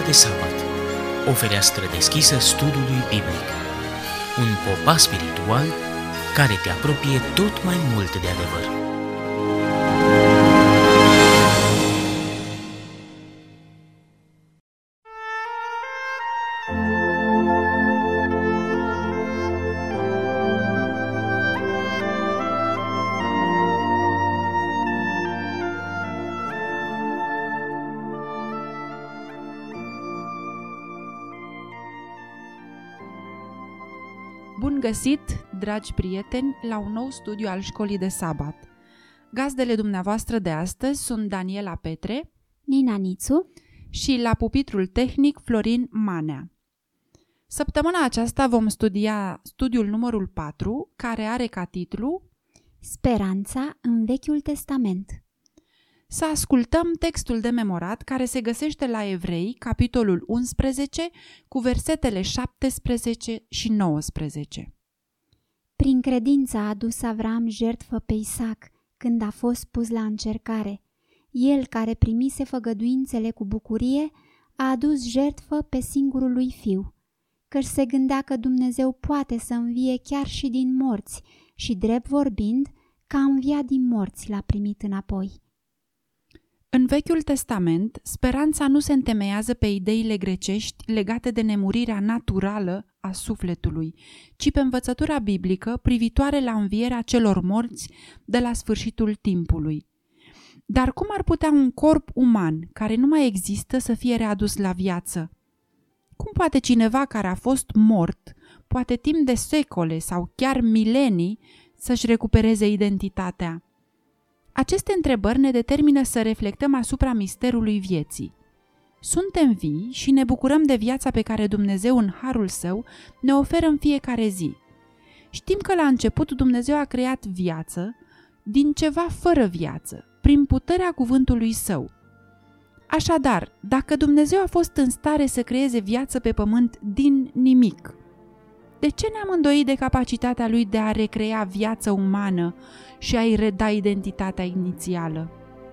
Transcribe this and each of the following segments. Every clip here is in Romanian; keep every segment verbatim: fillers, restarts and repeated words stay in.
de sabat, o fereastră deschisă studiului biblic, un popas spiritual care te apropie tot mai mult de adevăr. Bun găsit, dragi prieteni, la un nou studiu al Școlii de Sabat. Gazdele dumneavoastră de astăzi sunt Daniela Petre, Nina Nițu și la pupitrul tehnic Florin Manea. Săptămâna aceasta vom studia studiul numărul patru, care are ca titlu Speranța în Vechiul Testament. Să ascultăm textul de memorat care se găsește la Evrei, capitolul unsprezece, cu versetele șaptesprezece și nouăsprezece. Prin credință a adus Avram jertfă pe Isaac când a fost pus la încercare. El, care primise făgăduințele cu bucurie, a adus jertfă pe singurul lui fiu, căci se gândea că Dumnezeu poate să învie chiar și din morți și, drept vorbind, că a înviat din morți l-a primit înapoi. În Vechiul Testament, speranța nu se întemeiază pe ideile grecești legate de nemurirea naturală a sufletului, ci pe învățătura biblică privitoare la învierea celor morți de la sfârșitul timpului. Dar cum ar putea un corp uman care nu mai există să fie readus la viață? Cum poate cineva care a fost mort, poate timp de secole sau chiar milenii, să-și recupereze identitatea? Aceste întrebări ne determină să reflectăm asupra misterului vieții. Suntem vii și ne bucurăm de viața pe care Dumnezeu în harul său ne oferă în fiecare zi. Știm că la început Dumnezeu a creat viață din ceva fără viață, prin puterea cuvântului său. Așadar, dacă Dumnezeu a fost în stare să creeze viață pe pământ din nimic, de ce ne-am îndoit de capacitatea lui de a recrea viața umană și a-i reda identitatea inițială?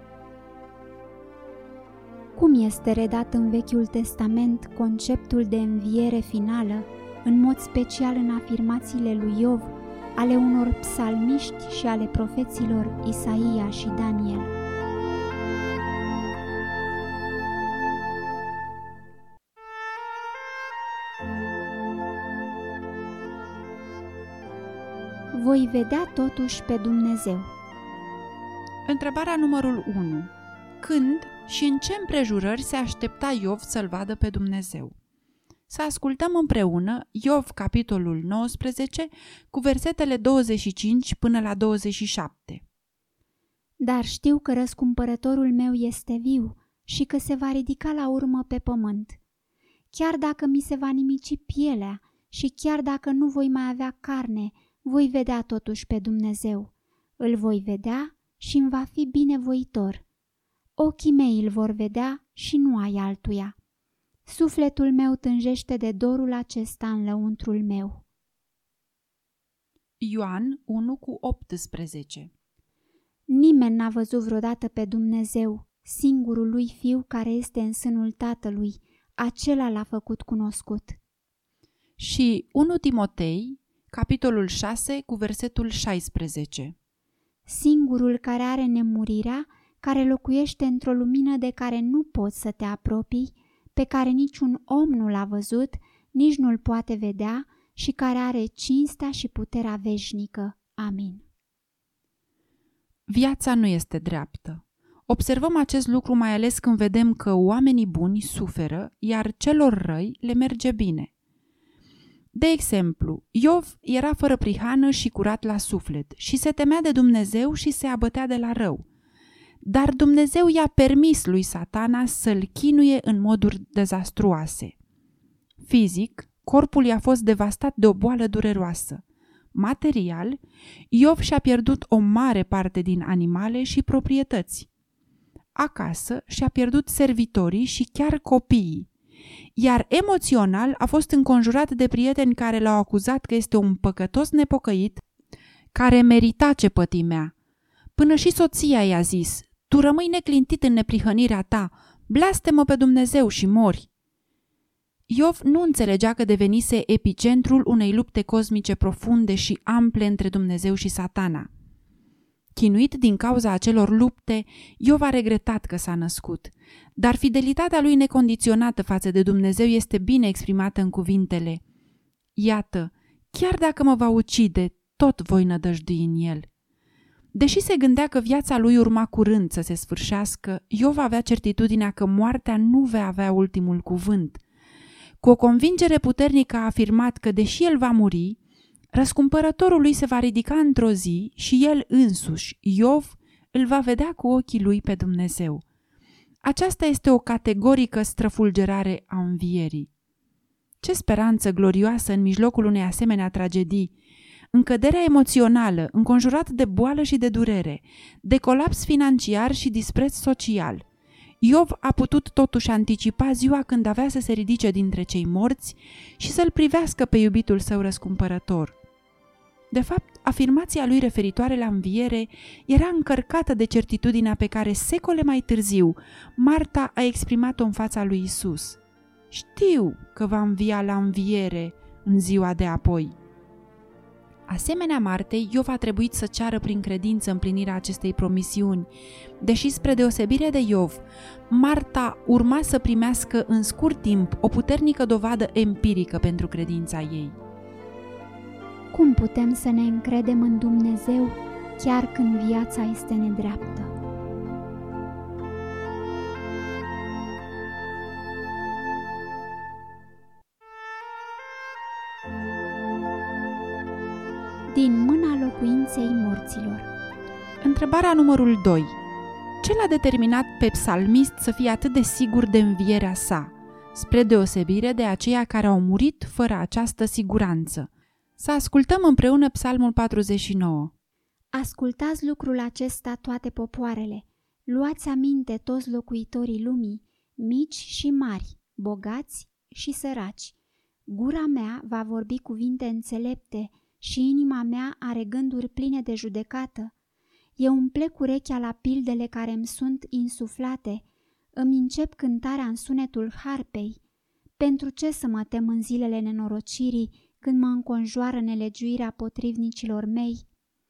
Cum este redat în Vechiul Testament conceptul de înviere finală, în mod special în afirmațiile lui Iov, ale unor psalmiști și ale profeților Isaia și Daniel? Voi vedea totuși pe Dumnezeu. Întrebarea numărul unu. Când și în ce împrejurări se aștepta Iov să-l vadă pe Dumnezeu? Să ascultăm împreună Iov, capitolul nouăsprezece, cu versetele douăzeci și cinci până la douăzeci și șapte. Dar știu că răscumpărătorul meu este viu și că se va ridica la urmă pe pământ. Chiar dacă mi se va nimici pielea și chiar dacă nu voi mai avea carne, voi vedea totuși pe Dumnezeu. Îl voi vedea și îmi va fi binevoitor. Ochii mei îl vor vedea și nu ai altuia. Sufletul meu tânjește de dorul acesta în lăuntrul meu. Ioan unu cu optsprezece. Nimeni n-a văzut vreodată pe Dumnezeu, singurul lui Fiu care este în sânul Tatălui, acela l-a făcut cunoscut. Și unu Timotei, capitolul șase, cu versetul șaisprezece. Singurul care are nemurirea, care locuiește într-o lumină de care nu poți să te apropii, pe care niciun om nu l-a văzut, nici nu-l poate vedea și care are cinstea și puterea veșnică. Amin. Viața nu este dreaptă. Observăm acest lucru mai ales când vedem că oamenii buni suferă, iar celor răi le merge bine. De exemplu, Iov era fără prihană și curat la suflet și se temea de Dumnezeu și se abătea de la rău. Dar Dumnezeu i-a permis lui Satana să-l chinuie în moduri dezastruoase. Fizic, corpul i-a fost devastat de o boală dureroasă. Material, Iov și-a pierdut o mare parte din animale și proprietăți. Acasă și-a pierdut servitorii și chiar copiii. Iar emoțional a fost înconjurat de prieteni care l-au acuzat că este un păcătos nepocăit, care merita ce pătimea. Până și soția i-a zis: tu rămâi neclintit în neprihănirea ta, blestemă pe Dumnezeu și mori. Iov nu înțelegea că devenise epicentrul unei lupte cosmice profunde și ample între Dumnezeu și Satana. Chinuit din cauza acelor lupte, Iov a regretat că s-a născut, dar fidelitatea lui necondiționată față de Dumnezeu este bine exprimată în cuvintele: iată, chiar dacă mă va ucide, tot voi nădăjdui în el. Deși se gândea că viața lui urma curând să se sfârșească, Iov avea certitudinea că moartea nu va avea ultimul cuvânt. Cu o convingere puternică a afirmat că, deși el va muri, răscumpărătorul lui se va ridica într-o zi și el însuși, Iov, îl va vedea cu ochii lui pe Dumnezeu. Aceasta este o categorică străfulgerare a învierii. Ce speranță glorioasă în mijlocul unei asemenea tragedii! Încăderea emoțională, înconjurat de boală și de durere, de colaps financiar și dispreț social. Iov a putut totuși anticipa ziua când avea să se ridice dintre cei morți și să-l privească pe iubitul său răscumpărător. De fapt, afirmația lui referitoare la înviere era încărcată de certitudinea pe care secole mai târziu Marta a exprimat-o în fața lui Isus. Știu că va învia la înviere în ziua de apoi. Asemenea Martei, Iov a trebuit să ceară prin credință împlinirea acestei promisiuni, deși spre deosebire de Iov, Marta urma să primească în scurt timp o puternică dovadă empirică pentru credința ei. Cum putem să ne încredem în Dumnezeu chiar când viața este nedreaptă? Din mâna locuinței morților. Întrebarea numărul doi. Ce l-a determinat pe psalmist să fie atât de sigur de învierea sa, spre deosebire de aceia care au murit fără această siguranță? Să ascultăm împreună Psalmul patruzeci și nouă. Ascultați lucrul acesta toate popoarele, luați aminte toți locuitorii lumii, mici și mari, bogați și săraci. Gura mea va vorbi cuvinte înțelepte și inima mea are gânduri pline de judecată. Eu îmi plec urechea la pildele care îmi sunt insuflate, îmi încep cântarea în sunetul harpei. Pentru ce să mă tem în zilele nenorocirii, când mă înconjoară nelegiuirea potrivnicilor mei?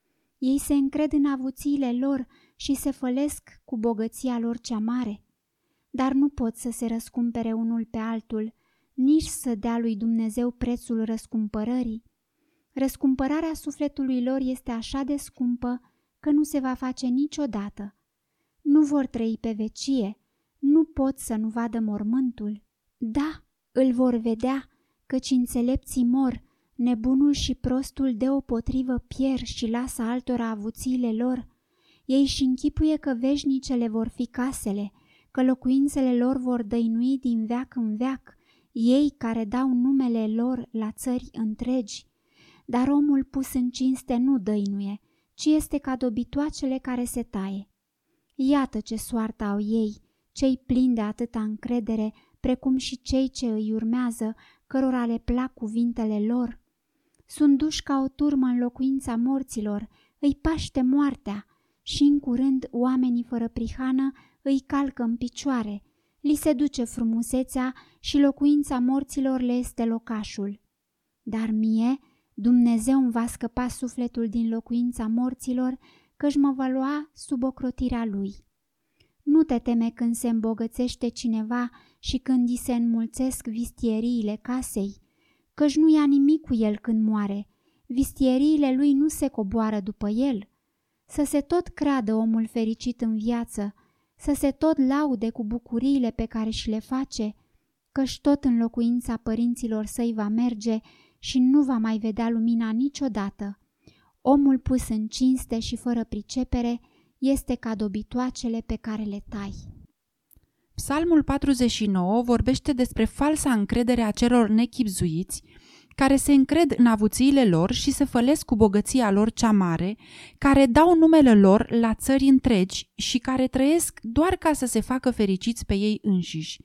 Ei se încred în avuțiile lor și se fălesc cu bogăția lor cea mare, dar nu pot să se răscumpere unul pe altul, nici să dea lui Dumnezeu prețul răscumpărării. Răscumpărarea sufletului lor este așa de scumpă că nu se va face niciodată. Nu vor trăi pe vecie, nu pot să nu vadă mormântul. Da, îl vor vedea, căci înțelepții mor, nebunul și prostul deopotrivă pierd și lasă altora avuțiile lor. Ei și închipuie că veșnicele vor fi casele, că locuințele lor vor dăinui din veac în veac, ei care dau numele lor la țări întregi. Dar omul pus în cinste nu dăinuie, ci este ca dobitoacele care se taie. Iată ce soartă au ei, cei plini de atâta încredere, precum și cei ce îi urmează, cărora le plac cuvintele lor. Sunt duși ca o turmă în locuința morților, îi paște moartea și în curând oamenii fără prihană îi calcă în picioare, li se duce frumusețea și locuința morților le este locașul. Dar mie Dumnezeu îmi va scăpa sufletul din locuința morților, căci mă va lua sub ocrotirea Lui. Nu te teme când se îmbogățește cineva și când îi se înmulțesc vistieriile casei, căci nu ia nimic cu el când moare, vistieriile lui nu se coboară după el. Să se tot creadă omul fericit în viață, să se tot laude cu bucuriile pe care și le face, căci tot în locuința părinților săi va merge și nu va mai vedea lumina niciodată. Omul pus în cinste și fără pricepere este ca dobitoacele pe care le tai. Psalmul patruzeci și nouă vorbește despre falsa încredere a celor nechibzuiți, care se încred în avuțiile lor și se fălesc cu bogăția lor cea mare, care dau numele lor la țări întregi și care trăiesc doar ca să se facă fericiți pe ei înșiși.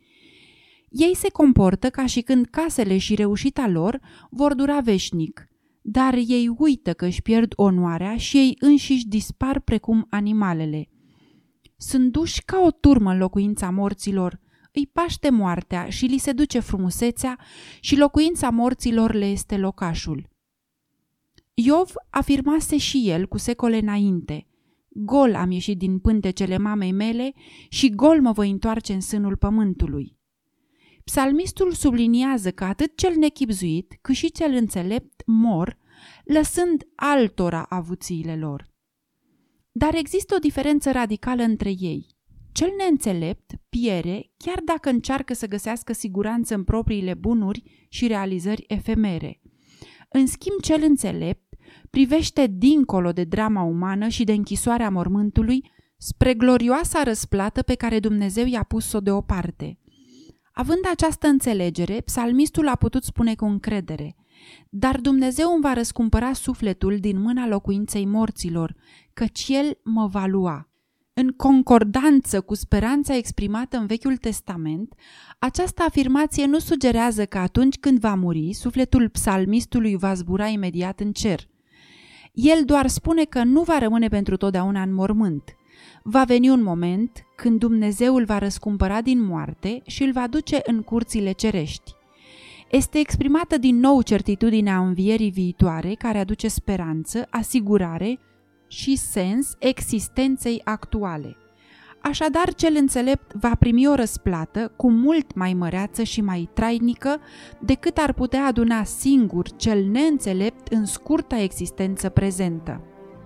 Ei se comportă ca și când casele și reușita lor vor dura veșnic, dar ei uită că își pierd onoarea și ei înșiși dispar precum animalele. Sunt duși ca o turmă în locuința morților, îi paște moartea și li se duce frumusețea și locuința morților le este locașul. Iov afirmase și el cu secole înainte: gol am ieșit din pântecele mamei mele și gol mă voi întoarce în sânul pământului. Psalmistul subliniază că atât cel nechibzuit cât și cel înțelept mor, lăsând altora avuțiile lor. Dar există o diferență radicală între ei. Cel neînțelept piere chiar dacă încearcă să găsească siguranță în propriile bunuri și realizări efemere. În schimb, cel înțelept privește dincolo de drama umană și de închisoarea mormântului spre glorioasa răsplată pe care Dumnezeu i-a pus-o deoparte. Având această înțelegere, psalmistul a putut spune cu încredere: dar Dumnezeu îmi va răscumpăra sufletul din mâna locuinței morților, căci El mă va lua. În concordanță cu speranța exprimată în Vechiul Testament, această afirmație nu sugerează că atunci când va muri, sufletul psalmistului va zbura imediat în cer. El doar spune că nu va rămâne pentru totdeauna în mormânt. Va veni un moment când Dumnezeu îl va răscumpăra din moarte și îl va duce în curțile cerești. Este exprimată din nou certitudinea învierii viitoare, care aduce speranță, asigurare și sens existenței actuale. Așadar, cel înțelept va primi o răsplată cu mult mai măreață și mai trainică decât ar putea aduna singur cel neînțelept în scurta existență prezentă.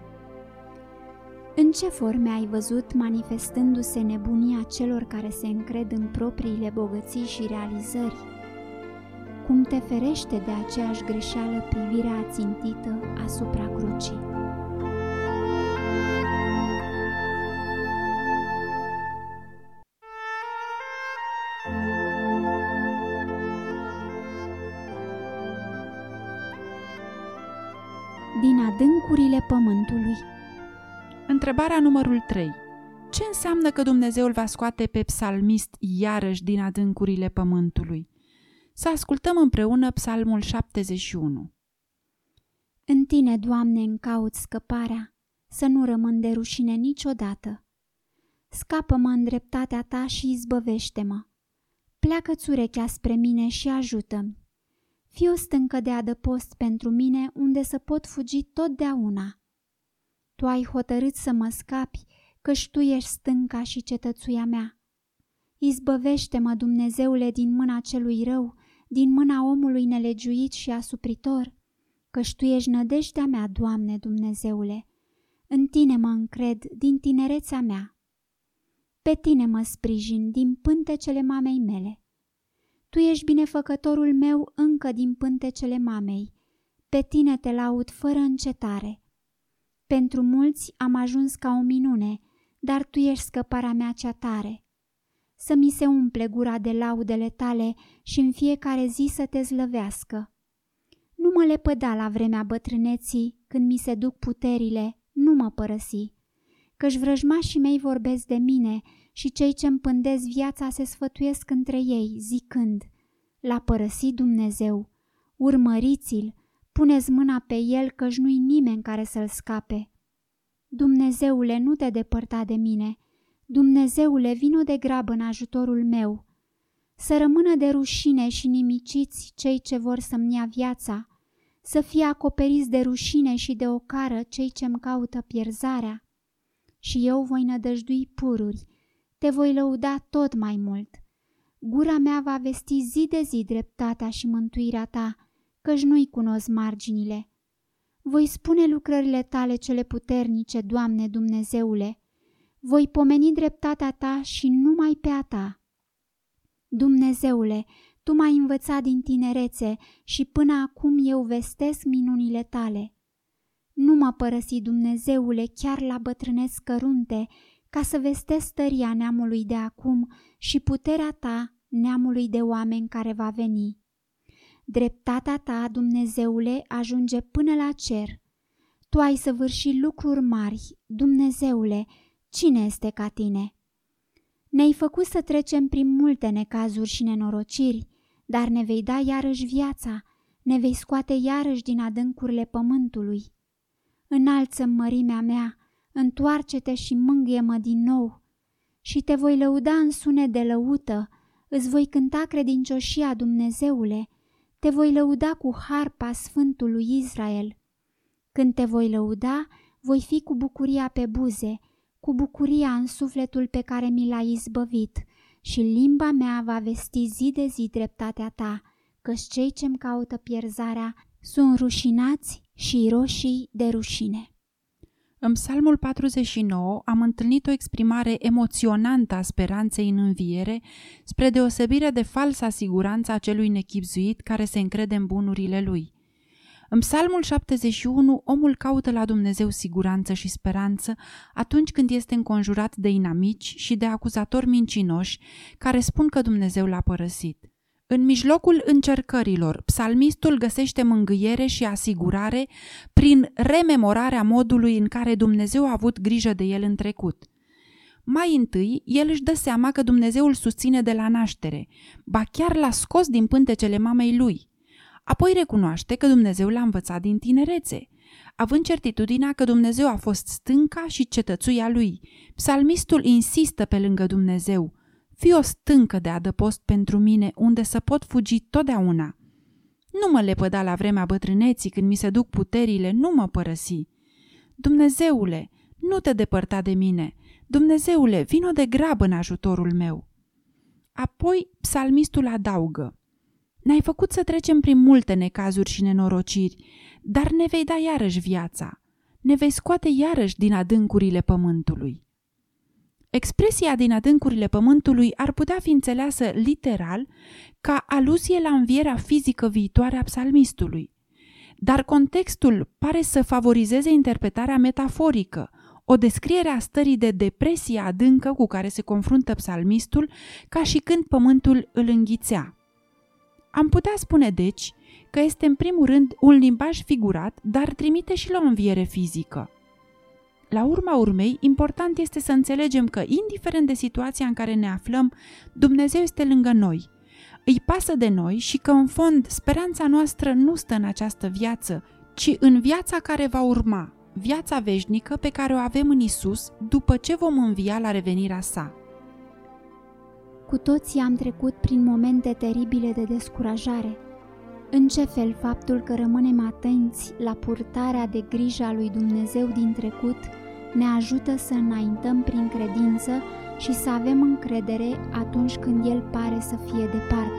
În ce forme ai văzut manifestându-se nebunia celor care se încred în propriile bogății și realizări? Cum te ferește de aceeași greșeală privirea ațintită asupra crucii? Din adâncurile pământului. Întrebarea numărul trei. Ce înseamnă că Dumnezeu îl va scoate pe psalmist iarăși din adâncurile pământului? Să ascultăm împreună Psalmul șaptezeci și unu. În tine, Doamne, îmi caut scăparea, să nu rămân de rușine niciodată. Scapă-mă în dreptatea ta și izbăvește-mă. Pleacă-ți urechea spre mine și ajută-mi. Fii o stâncă de adăpost pentru mine unde să pot fugi totdeauna. Tu ai hotărât să mă scapi, căci tu ești stânca și cetățuia mea. Izbăvește-mă, Dumnezeule, din mâna celui rău, din mâna omului nelegiuit și asupritor, căci tu ești nădejdea mea, Doamne Dumnezeule. În tine mă încred din tinerețea mea. Pe tine mă sprijin din pântecele mamei mele. Tu ești binefăcătorul meu încă din pântecele mamei. Pe tine te laud fără încetare. Pentru mulți am ajuns ca o minune, dar tu ești scăparea mea cea tare. Să mi se umple gura de laudele tale și în fiecare zi să te slăvească. Nu mă lepăda la vremea bătrâneții, când mi se duc puterile, nu mă părăsi, căci vrăjmașii mei vorbesc de mine și cei ce-mi pândesc viața se sfătuiesc între ei, zicând: l-a părăsit Dumnezeu, urmăriți-l, puneți mâna pe el, căci nu-i nimeni care să-l scape. Dumnezeule, nu te depărta de mine, Dumnezeule, vino de grabă în ajutorul meu. Să rămână de rușine și nimiciți cei ce vor să-mi ia viața, să fie acoperiți de rușine și de ocară cei ce-mi caută pierzarea. Și eu voi nădăjdui pururi, te voi lăuda tot mai mult. Gura mea va vesti zi de zi dreptatea și mântuirea ta, căci nu-i cunosc marginile. Voi spune lucrările tale cele puternice, Doamne Dumnezeule. Voi pomeni dreptatea ta și numai pe a ta. Dumnezeule, tu m-ai învățat din tinerețe și până acum eu vestesc minunile tale. Nu mă părăsi, Dumnezeule, chiar la bătrâneți cărunte, ca să vestesc tăria neamului de acum și puterea ta neamului de oameni care va veni. Dreptatea ta, Dumnezeule, ajunge până la cer. Tu ai săvârșit lucruri mari, Dumnezeule, cine este ca tine? Ne-ai făcut să trecem prin multe necazuri și nenorociri, dar ne vei da iarăși viața, ne vei scoate iarăși din adâncurile pământului. Înalță-mi mărimea mea, întoarce-te și mângâie-mă din nou și te voi lăuda în sunet de lăută, Îți voi cânta credincioșia, Dumnezeule, te voi lăuda cu harpa Sfântului Israel. Când te voi lăuda, voi fi cu bucuria pe buze, cu bucuria în sufletul pe care mi l-ai izbăvit, și limba mea va vesti zi de zi dreptatea ta, căci cei ce-mi caută pierzarea sunt rușinați și roșii de rușine. În Psalmul patruzeci și nouă am întâlnit o exprimare emoționantă a speranței în înviere, spre deosebire de falsa siguranță a celui nechibzuit care se încrede în bunurile lui. În Psalmul șaptezeci și unu, omul caută la Dumnezeu siguranță și speranță atunci când este înconjurat de inamici și de acuzatori mincinoși care spun că Dumnezeu l-a părăsit. În mijlocul încercărilor, psalmistul găsește mângâiere și asigurare prin rememorarea modului în care Dumnezeu a avut grijă de el în trecut. Mai întâi, el își dă seama că Dumnezeu îl susține de la naștere, ba chiar l-a scos din pântecele mamei lui. Apoi recunoaște că Dumnezeu l-a învățat din tinerețe, având certitudinea că Dumnezeu a fost stânca și cetățuia lui. Psalmistul insistă pe lângă Dumnezeu: fii o stâncă de adăpost pentru mine unde să pot fugi totdeauna. Nu mă lepăda la vremea bătrâneții când mi se duc puterile, nu mă părăsi. Dumnezeule, nu te depărta de mine. Dumnezeule, vino de grabă în ajutorul meu. Apoi psalmistul adaugă: ne-ai făcut să trecem prin multe necazuri și nenorociri, dar ne vei da iarăși viața. Ne vei scoate iarăși din adâncurile pământului. Expresia din adâncurile pământului ar putea fi înțeleasă literal ca aluzie la învierea fizică viitoare a psalmistului. Dar contextul pare să favorizeze interpretarea metaforică, o descriere a stării de depresie adâncă cu care se confruntă psalmistul, ca și când pământul îl înghițea. Am putea spune, deci, că este în primul rând un limbaj figurat, dar trimite și la o înviere fizică. La urma urmei, important este să înțelegem că, indiferent de situația în care ne aflăm, Dumnezeu este lângă noi. Îi pasă de noi și că, în fond, speranța noastră nu stă în această viață, ci în viața care va urma, viața veșnică pe care o avem în Isus după ce vom învia la revenirea sa. Cu toții am trecut prin momente teribile de descurajare. În ce fel faptul că rămânem atenți la purtarea de grijă a lui Dumnezeu din trecut ne ajută să înaintăm prin credință și să avem încredere atunci când El pare să fie departe.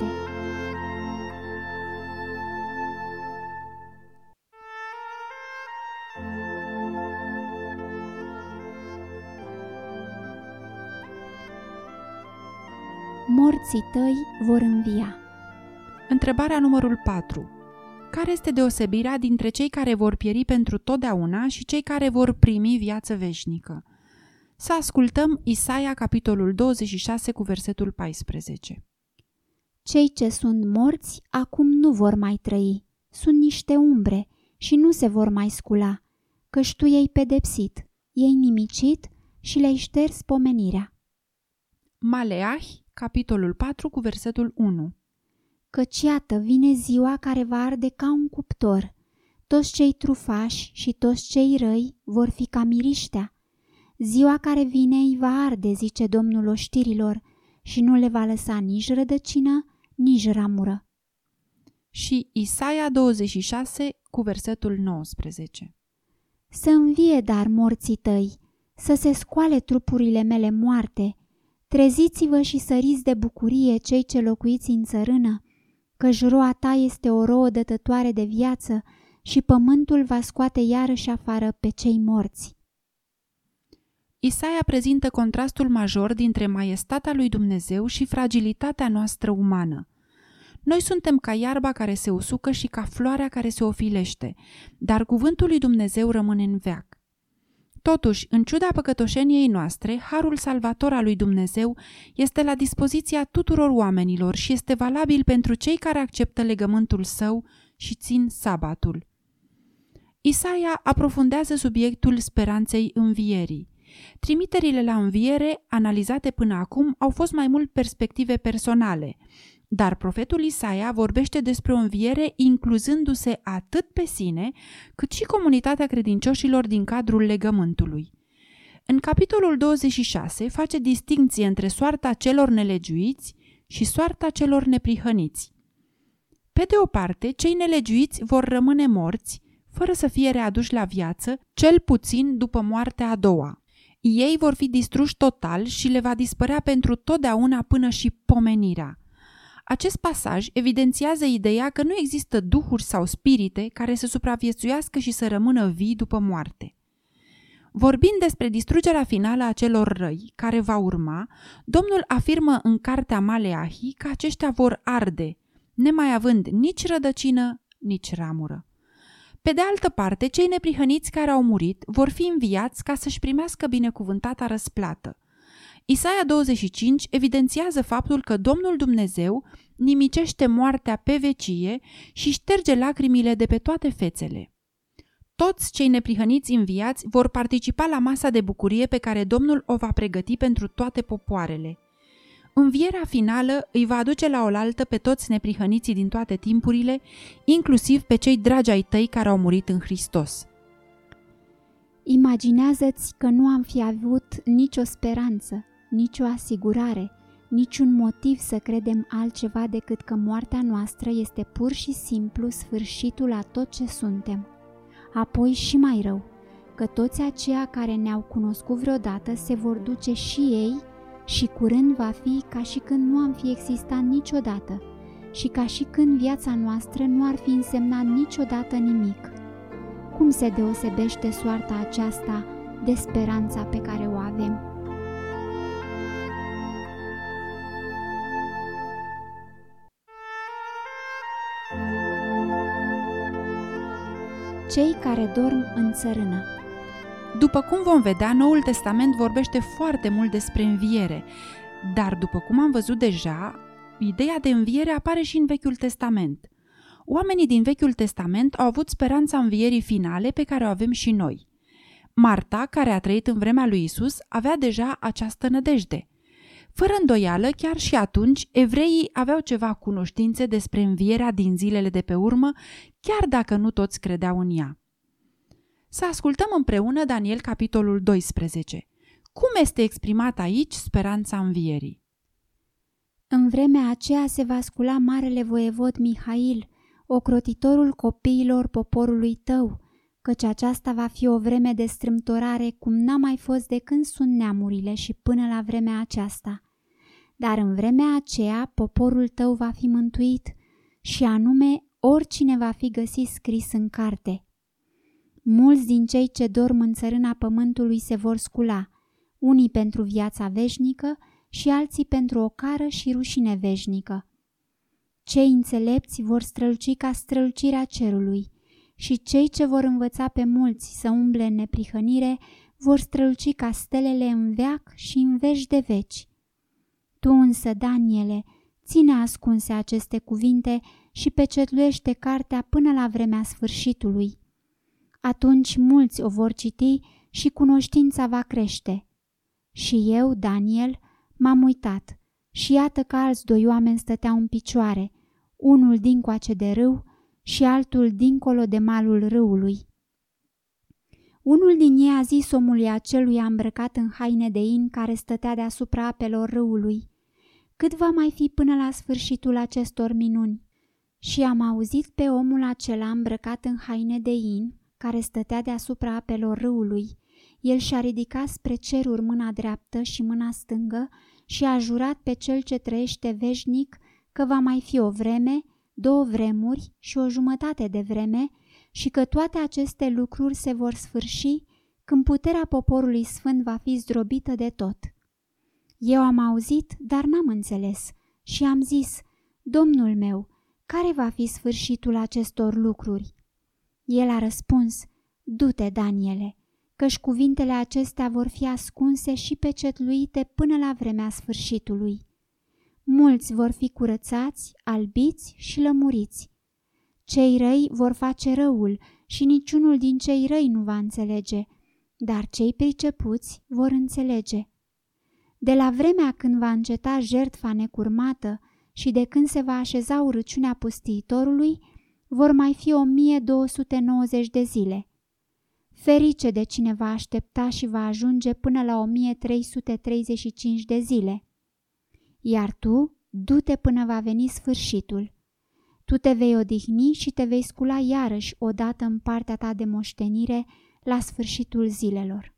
Morții tăi vor învia. Întrebarea numărul patru. Care este deosebirea dintre cei care vor pieri pentru totdeauna și cei care vor primi viață veșnică? Să ascultăm Isaia, capitolul douăzeci și șase, cu versetul paisprezece. Cei ce sunt morți acum nu vor mai trăi, sunt niște umbre și nu se vor mai scula, căci tu i-ai pedepsit, i-ai nimicit și le-ai șters pomenirea. Maleahi, capitolul patru, cu versetul unu. Căci iată vine ziua care va arde ca un cuptor. Toți cei trufași și toți cei răi vor fi ca miriștea. Ziua care vine îi va arde, zice Domnul oștirilor, și nu le va lăsa nici rădăcină, nici ramură. Și Isaia douăzeci și șase, cu versetul nouăsprezece. Să învie dar morții tăi, să se scoale trupurile mele moarte. Treziți-vă și săriți de bucurie cei ce locuiți în țărână, căci roa ta este o rouă dătătoare de viață și pământul va scoate iarăși afară pe cei morți. Isaia prezintă contrastul major dintre maiestatea lui Dumnezeu și fragilitatea noastră umană. Noi suntem ca iarba care se usucă și ca floarea care se ofilește, dar cuvântul lui Dumnezeu rămâne în veac. Totuși, în ciuda păcătoșeniei noastre, harul salvator al lui Dumnezeu este la dispoziția tuturor oamenilor și este valabil pentru cei care acceptă legământul său și țin sabatul. Isaia aprofundează subiectul speranței învierii. Trimiterile la înviere, analizate până acum, au fost mai mult perspective personale, dar profetul Isaia vorbește despre o înviere incluzându-se atât pe sine, cât și comunitatea credincioșilor din cadrul legământului. În capitolul douăzeci și șase face distincție între soarta celor nelegiuiți și soarta celor neprihăniți. Pe de o parte, cei nelegiuiți vor rămâne morți, fără să fie readuși la viață, cel puțin după moartea a doua. Ei vor fi distruși total și le va dispărea pentru totdeauna până și pomenirea. Acest pasaj evidențiază ideea că nu există duhuri sau spirite care să supraviețuiască și să rămână vii după moarte. Vorbind despre distrugerea finală a celor răi, care va urma, Domnul afirmă în cartea Maleahi că aceștia vor arde, nemai având nici rădăcină, nici ramură. Pe de altă parte, cei neprihăniți care au murit vor fi înviați ca să-și primească binecuvântata răsplată. Isaia douăzeci și cinci evidențiază faptul că Domnul Dumnezeu nimicește moartea pe vecie și șterge lacrimile de pe toate fețele. Toți cei neprihăniți înviați vor participa la masa de bucurie pe care Domnul o va pregăti pentru toate popoarele. Învierea finală îi va aduce la oaltă pe toți neprihăniții din toate timpurile, inclusiv pe cei dragi ai tăi care au murit în Hristos. Imaginează-ți că nu am fi avut nicio speranță, nicio asigurare, niciun motiv să credem altceva decât că moartea noastră este pur și simplu sfârșitul a tot ce suntem. Apoi și mai rău, că toți aceia care ne-au cunoscut vreodată se vor duce și ei și curând va fi ca și când nu am fi existat niciodată și ca și când viața noastră nu ar fi însemnat niciodată nimic. Cum se deosebește soarta aceasta de speranța pe care o avem? Cei care dorm în țărână. După cum vom vedea, Noul Testament vorbește foarte mult despre înviere, dar după cum am văzut deja, ideea de înviere apare și în Vechiul Testament. Oamenii din Vechiul Testament au avut speranța învierii finale pe care o avem și noi. Marta, care a trăit în vremea lui Isus, avea deja această nădejde. Fără îndoială, chiar și atunci, evreii aveau ceva cunoștințe despre învierea din zilele de pe urmă, chiar dacă nu toți credeau în ea. Să ascultăm împreună Daniel, capitolul doisprezece. Cum este exprimată aici speranța învierii? În vremea aceea se va scula marele voievod Mihail, ocrotitorul copiilor poporului tău, căci aceasta va fi o vreme de strâmtorare cum n-a mai fost de când sunt neamurile și până la vremea aceasta. Dar în vremea aceea poporul tău va fi mântuit și anume oricine va fi găsit scris în carte. Mulți din cei ce dorm în țărâna pământului se vor scula, unii pentru viața veșnică și alții pentru ocară și rușine veșnică. Cei înțelepți vor străluci ca strălucirea cerului și cei ce vor învăța pe mulți să umble în neprihănire vor străluci ca stelele în veac și în veci de veci. Tu însă, Daniele, ține ascunse aceste cuvinte și pecetluiește cartea până la vremea sfârșitului. Atunci mulți o vor citi și cunoștința va crește. Și eu, Daniel, m-am uitat și iată că alți doi oameni stăteau în picioare, unul dincoace de râu și altul dincolo de malul râului. Unul din ei a zis omului aceluia îmbrăcat în haine de in care stătea deasupra apelor râului: cât va mai fi până la sfârșitul acestor minuni? Și am auzit pe omul acela îmbrăcat în haine de in care stătea deasupra apelor râului. El și-a ridicat spre ceruri mâna dreaptă și mâna stângă și a jurat pe cel ce trăiește veșnic că va mai fi o vreme, două vremuri și o jumătate de vreme și că toate aceste lucruri se vor sfârși când puterea poporului sfânt va fi zdrobită de tot. Eu am auzit, dar n-am înțeles și am zis: Domnul meu, care va fi sfârșitul acestor lucruri? El a răspuns: du-te, Daniele, căci cuvintele acestea vor fi ascunse și pecetluite până la vremea sfârșitului. Mulți vor fi curățați, albiți și lămuriți. Cei răi vor face răul și niciunul din cei răi nu va înțelege, dar cei pricepuți vor înțelege. De la vremea când va înceta jertfa necurmată și de când se va așeza urăciunea pustiitorului, vor mai fi o mie două sute nouăzeci de zile. Ferice de cine va aștepta și va ajunge până la o mie trei sute treizeci și cinci de zile. Iar tu, du-te până va veni sfârșitul. Tu te vei odihni și te vei scula iarăși odată în partea ta de moștenire la sfârșitul zilelor.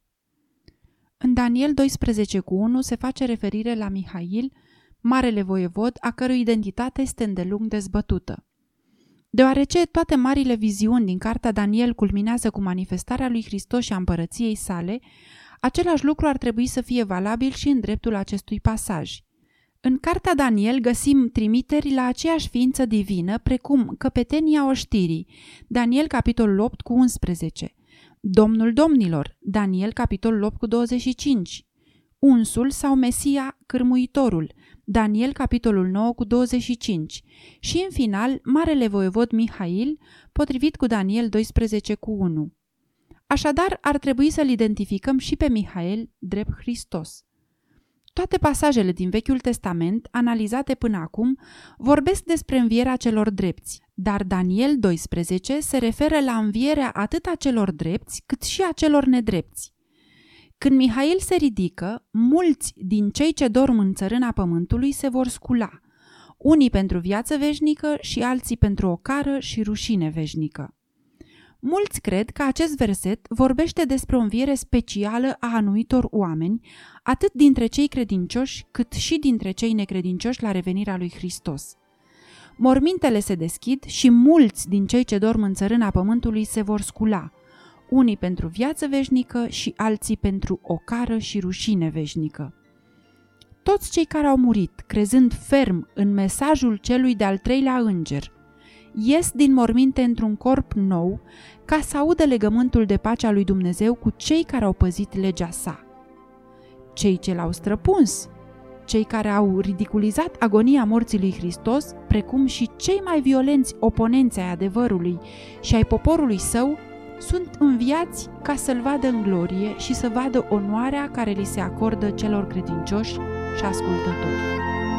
În Daniel doisprezece cu unu se face referire la Mihail, marele voievod, a cărui identitate este îndelung dezbătută. Deoarece toate marile viziuni din cartea Daniel culminează cu manifestarea lui Hristos și a împărăției sale, același lucru ar trebui să fie valabil și în dreptul acestui pasaj. În cartea Daniel găsim trimiteri la aceeași ființă divină, precum căpetenia oștirii, Daniel capitolul opt cu unsprezece, Domnul domnilor, Daniel capitolul opt cu douăzeci și cinci, unsul sau Mesia cârmuitorul, Daniel capitolul nouă cu douăzeci și cinci și în final marele voievod Mihail, potrivit cu Daniel doisprezece cu unu. Așadar, ar trebui să-l identificăm și pe Mihail drept Hristos. Toate pasajele din Vechiul Testament, analizate până acum, vorbesc despre învierea celor drepți, dar Daniel doisprezece se referă la învierea atât a celor drepți cât și a celor nedrepți. Când Mihail se ridică, mulți din cei ce dorm în țărâna pământului se vor scula, unii pentru viață veșnică și alții pentru ocară și rușine veșnică. Mulți cred că acest verset vorbește despre o înviere specială a anumitor oameni, atât dintre cei credincioși cât și dintre cei necredincioși la revenirea lui Hristos. Mormintele se deschid și mulți din cei ce dorm în țărâna pământului se vor scula, unii pentru viață veșnică și alții pentru ocară și rușine veșnică. Toți cei care au murit, crezând ferm în mesajul celui de-al treilea înger, ies din morminte într-un corp nou ca să audă legământul de pace a lui Dumnezeu cu cei care au păzit legea sa. Cei ce l-au străpuns, cei care au ridiculizat agonia morții lui Hristos, precum și cei mai violenți oponenți ai adevărului și ai poporului său, sunt înviați ca să-l vadă în glorie și să vadă onoarea care li se acordă celor credincioși și ascultători.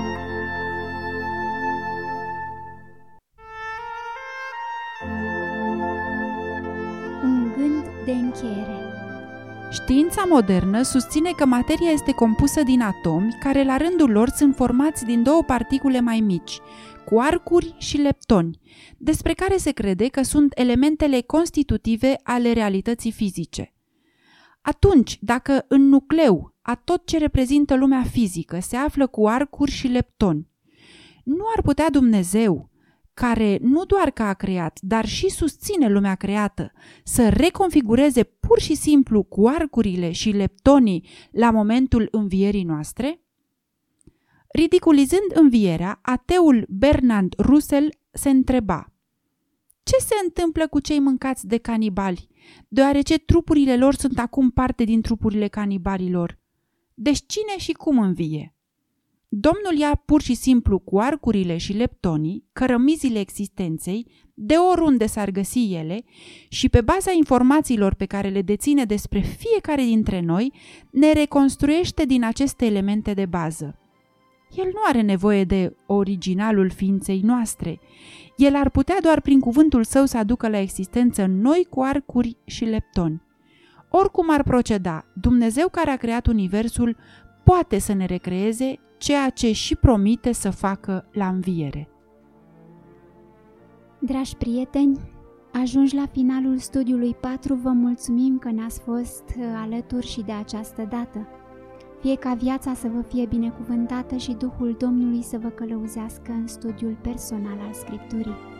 Un gând de încheiere. Știința modernă susține că materia este compusă din atomi care la rândul lor sunt formați din două particule mai mici, quarkuri și leptoni, despre care se crede că sunt elementele constitutive ale realității fizice. Atunci, dacă în nucleu a tot ce reprezintă lumea fizică se află quarkuri și leptoni, nu ar putea Dumnezeu, care nu doar că a creat, dar și susține lumea creată, să reconfigureze pur și simplu quarkurile și leptonii la momentul învierii noastre? Ridiculizând învierea, ateul Bernard Russell se întreba: ce se întâmplă cu cei mâncați de canibali, deoarece trupurile lor sunt acum parte din trupurile canibalilor? Deci cine și cum învie? Domnul ia pur și simplu quarkurile și leptonii, cărămizile existenței, de oriunde s-ar găsi ele, și pe baza informațiilor pe care le deține despre fiecare dintre noi, ne reconstruiește din aceste elemente de bază. El nu are nevoie de originalul ființei noastre. El ar putea doar prin cuvântul său să aducă la existență noi quarkuri și leptoni. Oricum ar proceda, Dumnezeu care a creat universul poate să ne recreeze ceea ce și promite să facă la înviere. Dragi prieteni, ajungi la finalul studiului patru, vă mulțumim că ne-ați fost alături și de această dată. Fie ca viața să vă fie binecuvântată și Duhul Domnului să vă călăuzească în studiul personal al Scripturii.